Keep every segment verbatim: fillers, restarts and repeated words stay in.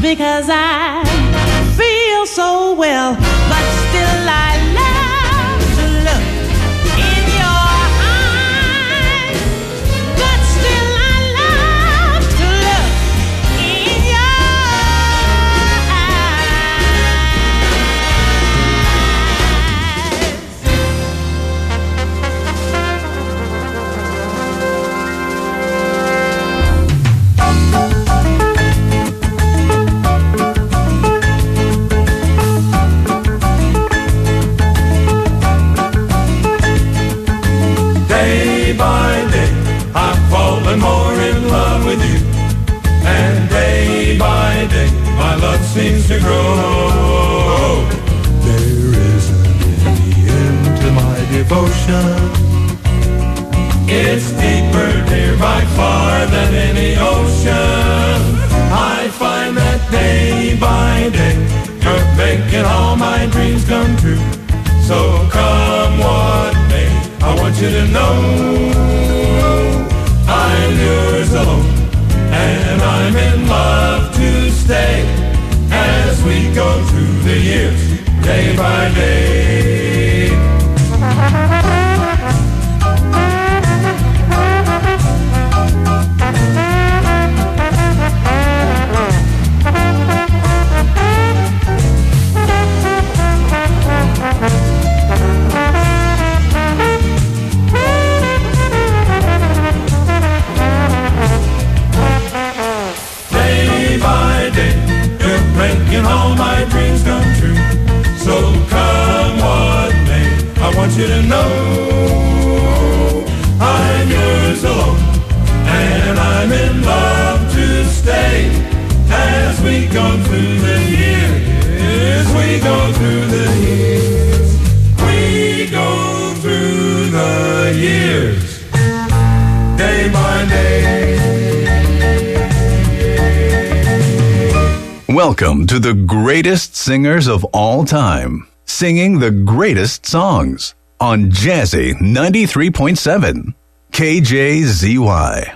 because I feel so well, but still I love to look in your eyes. But still I love to look in your Day by day, I've fallen more in love with you. And day by day, my love seems to grow. There isn't any end to my devotion. It's deeper, dear, by far than any ocean. I find that day by day, you're making all my dreams come true. So come what may, I want you to know I'm yours alone, and I'm in love to stay as we go through the years, day by day. Making all my dreams come true. So come what may, I want you to know I'm yours alone, and I'm in love to stay as we go through the years. We go through the years. We go through the years, day by day. Welcome to the greatest singers of all time, singing the greatest songs on Jazzy ninety-three point seven, K J Z Y.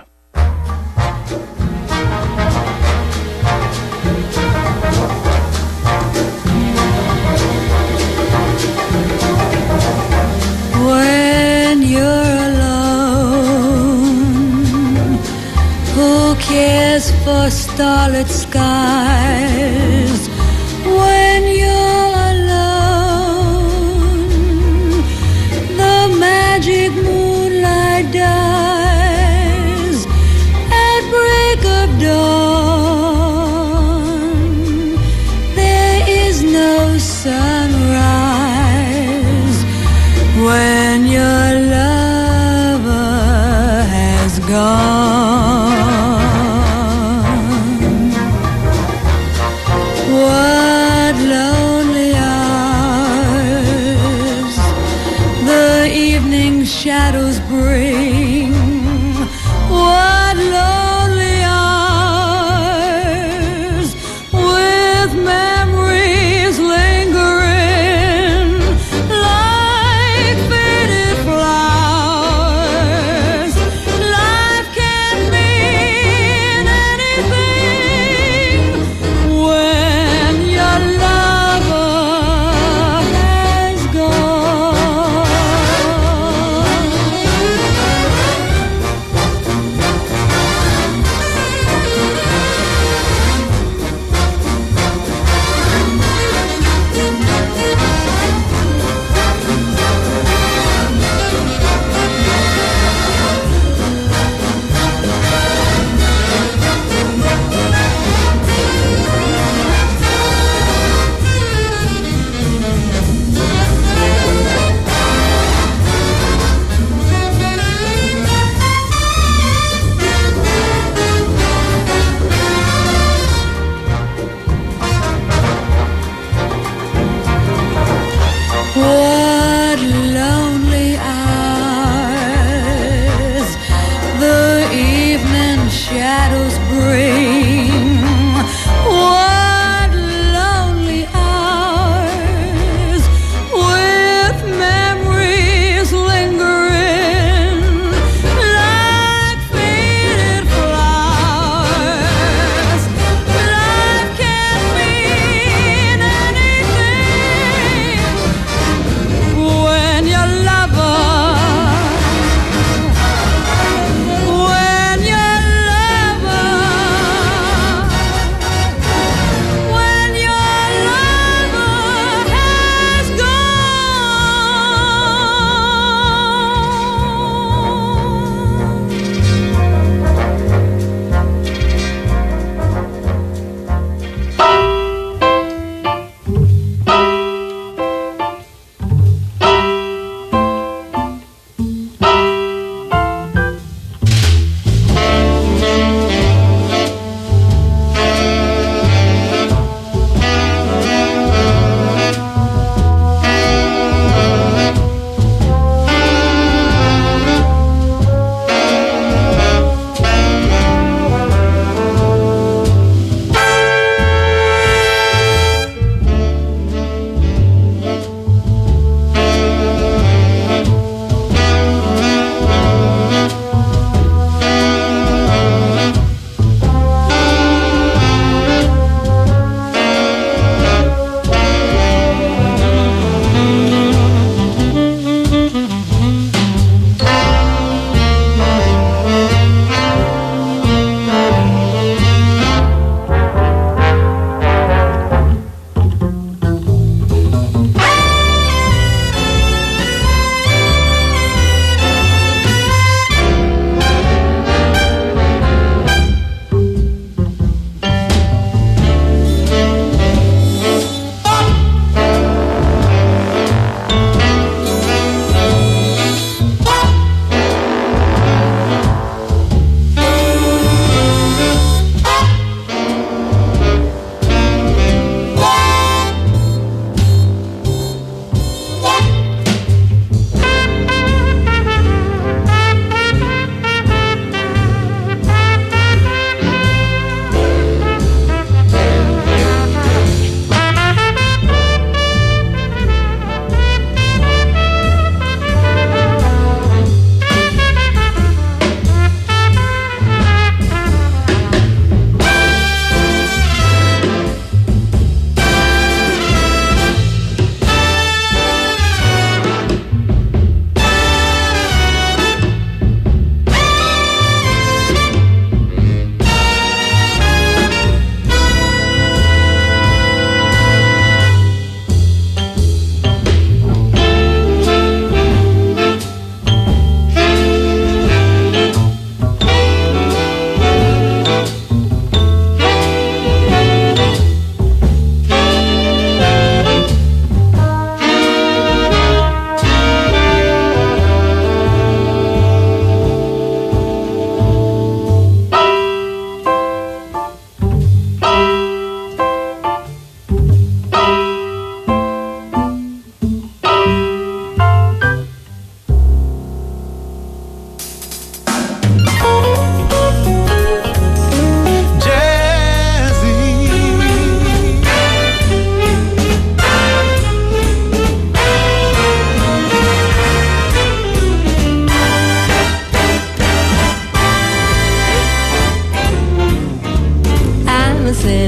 When you're alone, who cares for starlit skies? When you're alone, the magic moonlight dies at break of dawn. There is no sunrise when your lover has gone. What love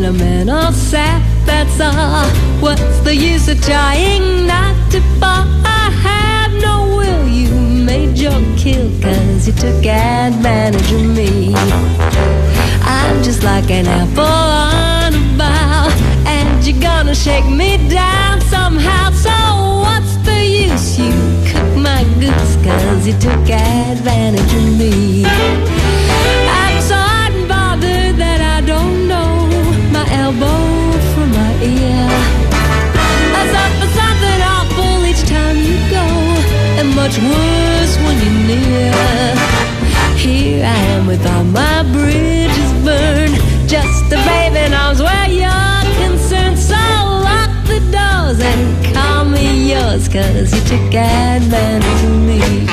in a man of sap, that's all. What's the use of trying not to fall? I have no will, you made your kill, cause you took advantage of me. I'm just like an apple on a bough, and you're gonna shake me down somehow. So what's the use? You cook my goose, cause you took advantage of me. I'm so hot and bothered that I don't know my elbow from my ear. I suffer something awful each time you go, and much worse when you're near. Here I am with all my bridges burned, just a baby in arms where you're concerned. So lock the doors and call me yours, cause you took advantage of me.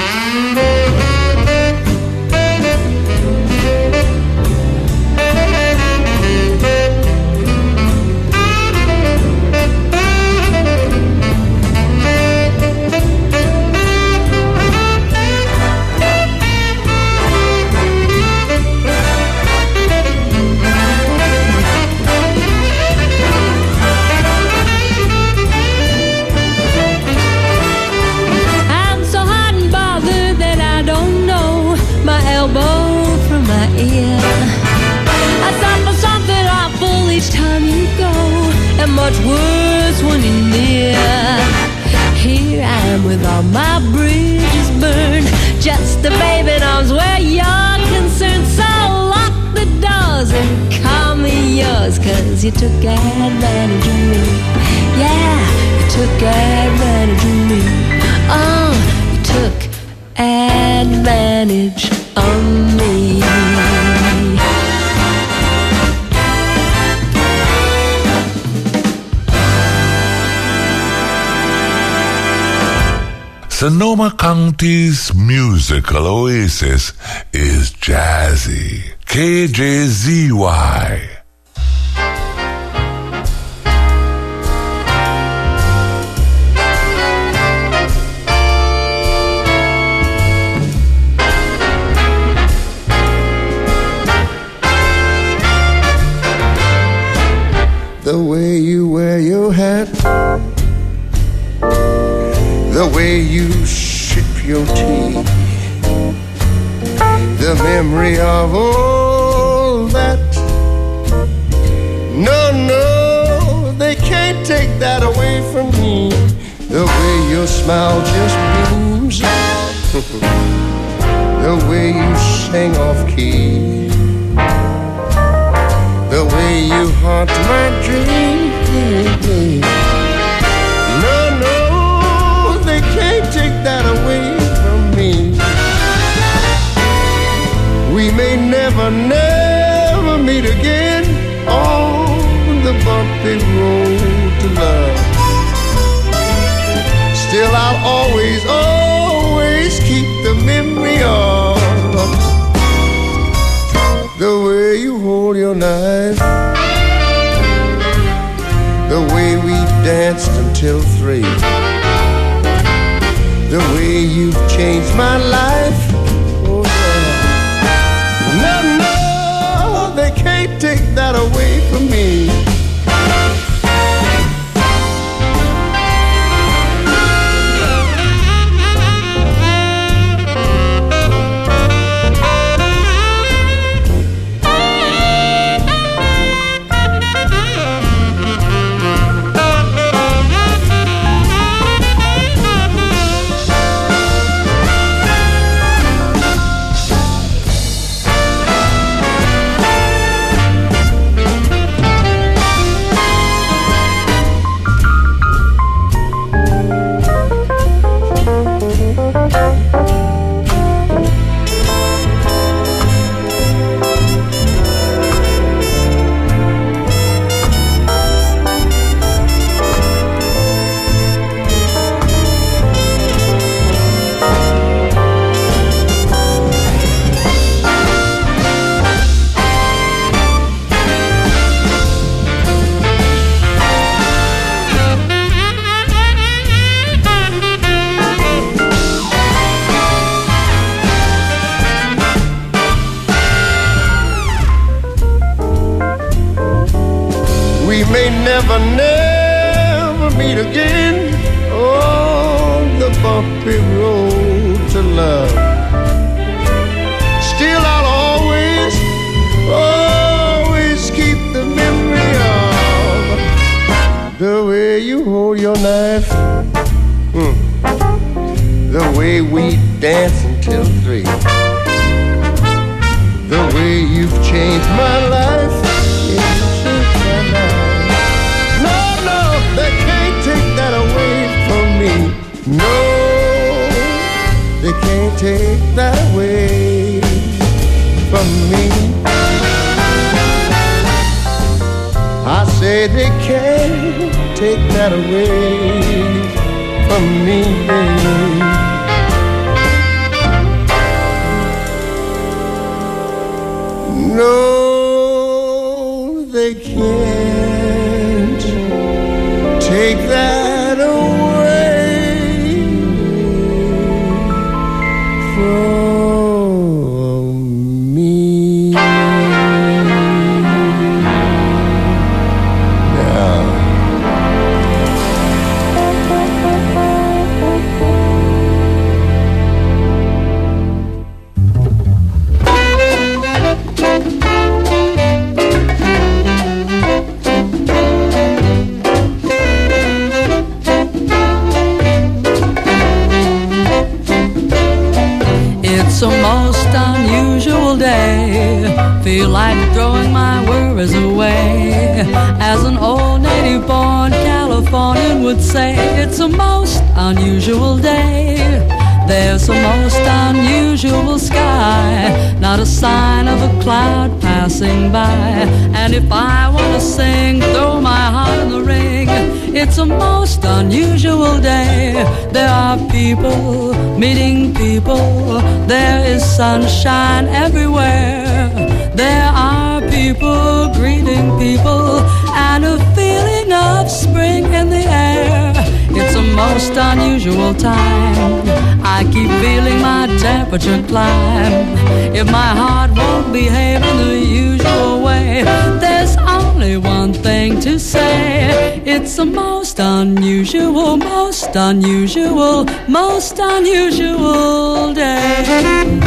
I suffer something awful each time you go, and much worse when you're near. Here I am with all my bridges burned, just a baby in arms where you're concerned. So lock the doors and call me yours, cause you took advantage of me. Yeah, you took advantage of me. Oh, you took advantage of me. Sonoma County's musical oasis is Jazzy. K J Z Y. The way you wear your hat, the way you sip your tea, the memory of all that. No, no, they can't take that away from me. The way your smile just beams, the way you sing off key, the way you haunt my dreams. No, no, they can't take that away from me. We may never, never meet again on the bumpy road to love. Still I'll always, always keep the memory of the way you hold your knife, the way we danced until three, the way you've changed my life. Oh yeah. No, no, they can't take that away from me. may never, never meet again on the bumpy road to love. Still I'll always, always keep the memory of the way you hold your knife, mm. the way we dance until three, the way you've changed my life. You've changed my life. No, no, they can't take that away from me. No, they can't take that away from me. I say they can't take that away from me. No, they can't take that away from me. Now, it's a most unusual day. Feel like throwing my worries away. As an old native-born Californian would say, it's a most unusual day. There's a most unusual sky, not a sign of a cloud passing by. And if I want to sing, throw my heart in the ring. It's a most unusual day. There are people meeting people. There is sunshine everywhere. There are people greeting people, and a feeling of spring in the air. It's a most unusual time. I keep feeling my temperature climb. If my heart won't behave in the usual way, there's only one thing to say. It's a most unusual, most unusual, most unusual day.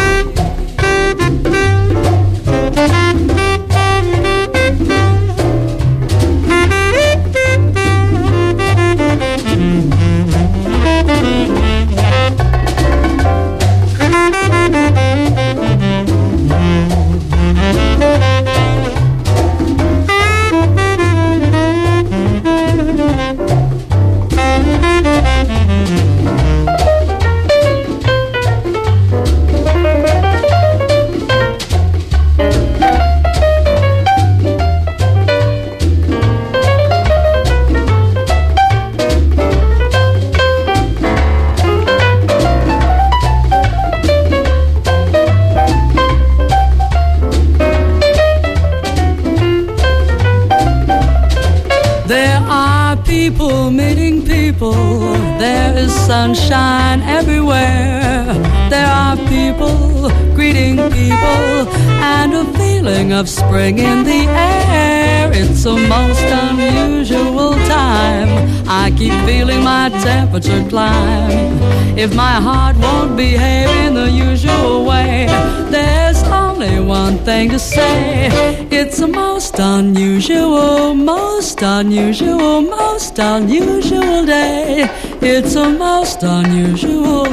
People meeting people, there is sunshine everywhere. There are people greeting people, and a feeling of spring in the air. It's a most unusual time. I keep feeling my temperature climb. If my heart won't behave in the usual way, there's only one thing to say. It's a most unusual, most unusual, most unusual day. It's a most unusual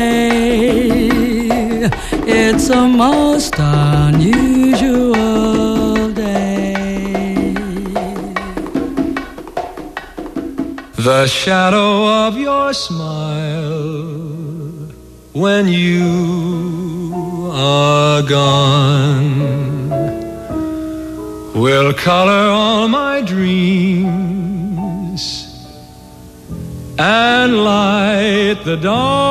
day. It's a most unusual day. The shadow of your smile when you are gone will color all my dreams and light the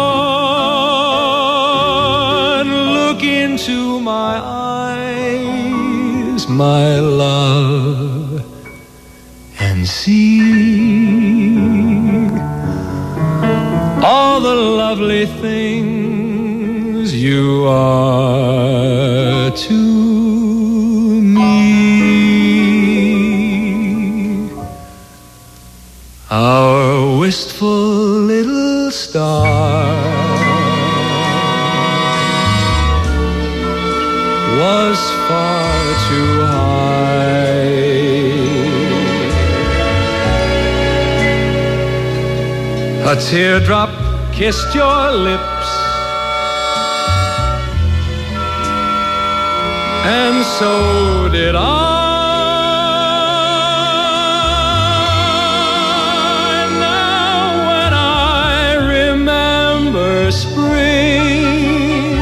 dawn. Look into my eyes, my love, and see all the lovely things you are to me. A teardrop kissed your lips, and so did I. Now when I remember spring,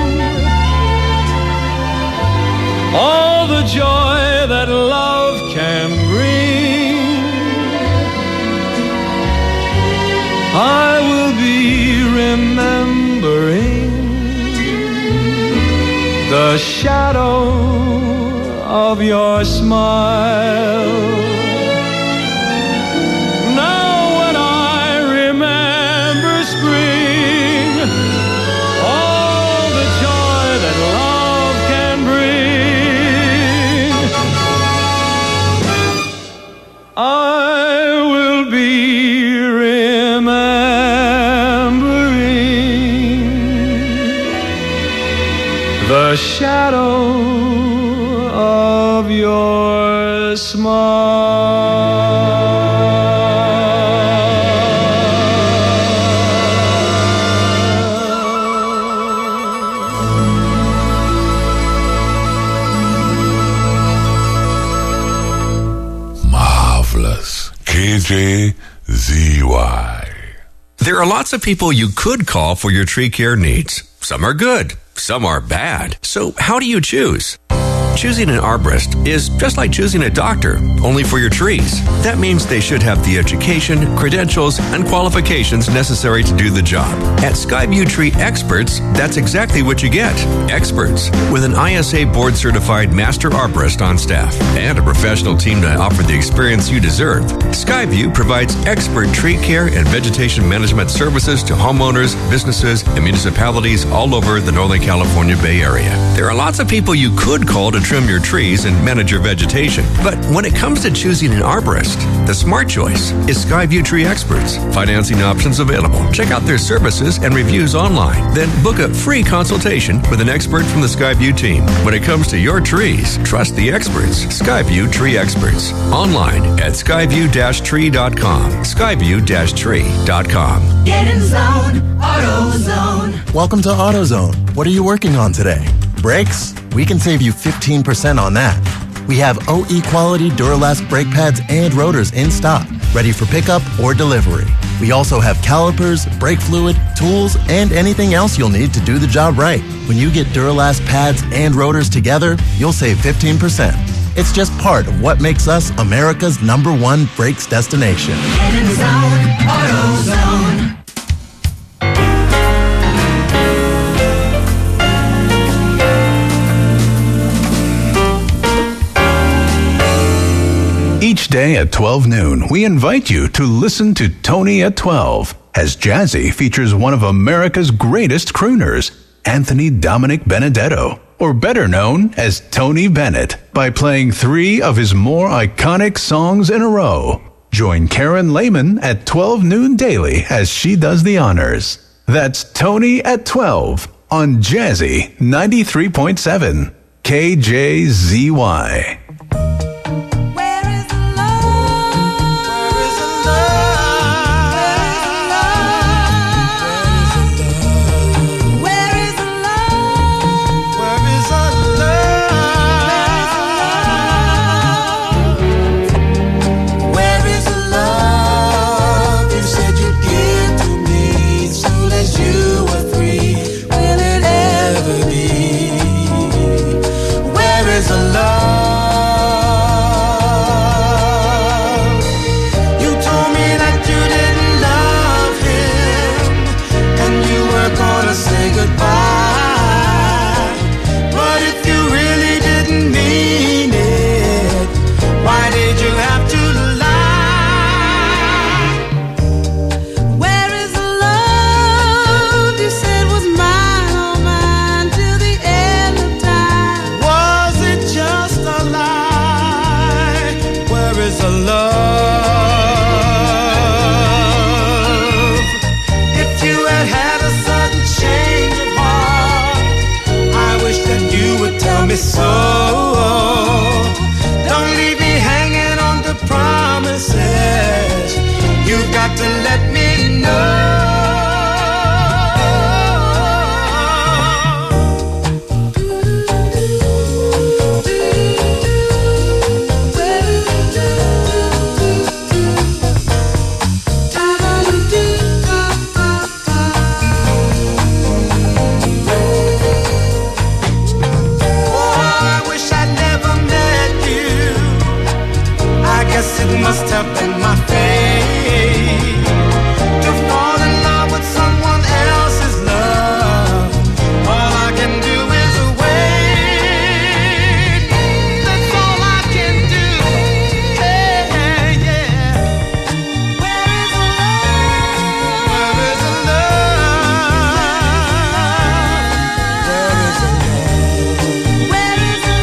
all the joy that love can bring, I will be remembering the shadow of your smile. Now when I remember spring, all the joy that love can bring, I will be remembering the shadow of your smile. Marvelous. K J Z Y. There are lots of people you could call for your tree care needs. Some are good, some are bad. So how do you choose? Choosing an arborist is just like choosing a doctor, only for your trees. That means they should have the education, credentials, and qualifications necessary to do the job. At Skyview Tree Experts, that's exactly what you get. Experts, with an I S A board-certified master arborist on staff and a professional team to offer the experience you deserve. Skyview provides expert tree care and vegetation management services to homeowners, businesses, and municipalities all over the Northern California Bay Area. There are lots of people you could call to trim your trees and manage your vegetation. But when it comes to choosing an arborist, the smart choice is Skyview Tree Experts. Financing options available. Check out their services and reviews online. Then book a free consultation with an expert from the Skyview team. When it comes to your trees, trust the experts. Skyview Tree Experts. Online at skyview dash tree dot com. skyview dash tree dot com. Get in zone, AutoZone. Welcome to AutoZone. What are you working on today? Brakes? We can save you fifteen percent on that. We have O E quality Duralast brake pads and rotors in stock, ready for pickup or delivery. We also have calipers, brake fluid, tools, and anything else you'll need to do the job right. When you get Duralast pads and rotors together, you'll save fifteen percent. It's just part of what makes us America's number one brakes destination. Get in zone, AutoZone. Each day at twelve noon, we invite you to listen to Tony at twelve, as Jazzy features one of America's greatest crooners, Anthony Dominic Benedetto, or better known as Tony Bennett, by playing three of his more iconic songs in a row. Join Karen Lehman at twelve noon daily as she does the honors. That's Tony at twelve on Jazzy ninety-three point seven, K J Z Y. So don't leave me hanging on to promises. You've got to let me know. must have been my fate to fall in love with someone else's love. All I can do is wait. That's all I can do. Hey, yeah. Where is the love? Where is the love? Where is the love? Where is the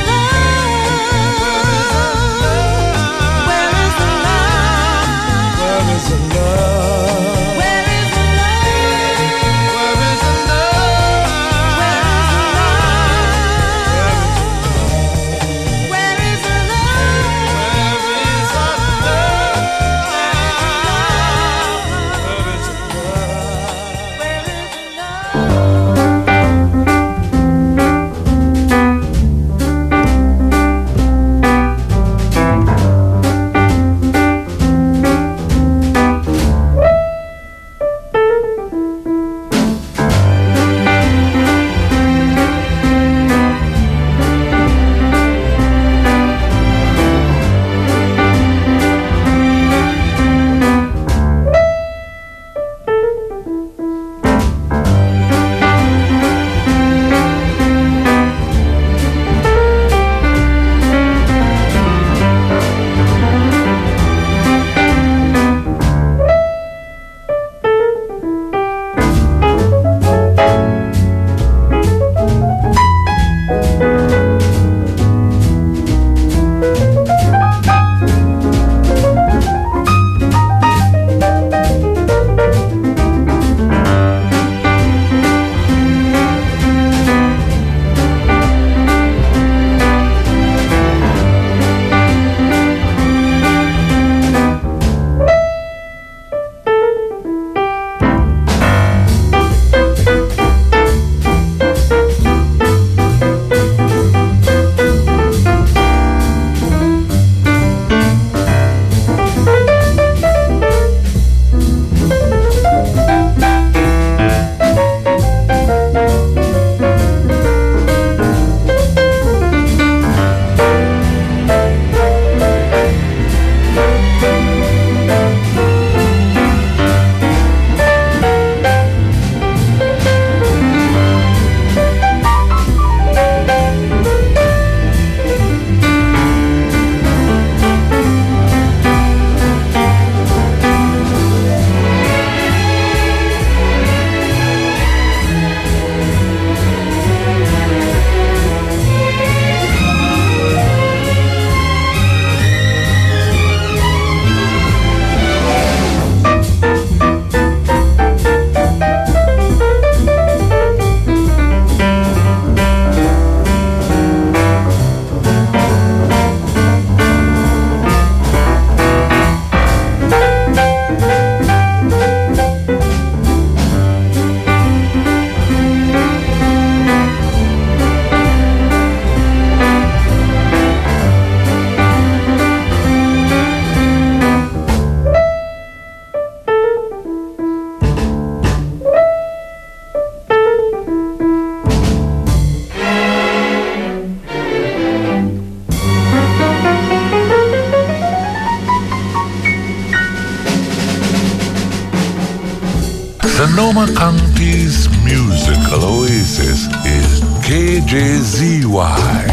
Sonoma County's musical oasis is K J Z Y.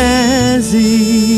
Jazzy.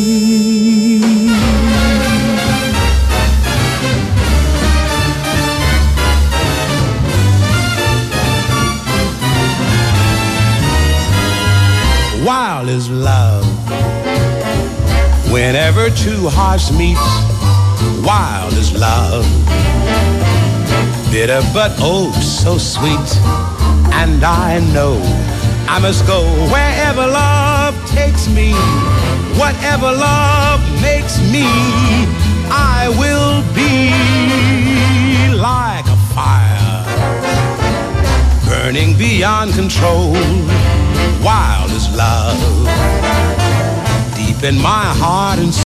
Wild is love. Whenever two hearts meet, wild is love. Bitter but oh so sweet. And I know I must go wherever love takes me. Whatever love makes me, I will be like a fire, burning beyond control. Wild is love. Deep in my heart and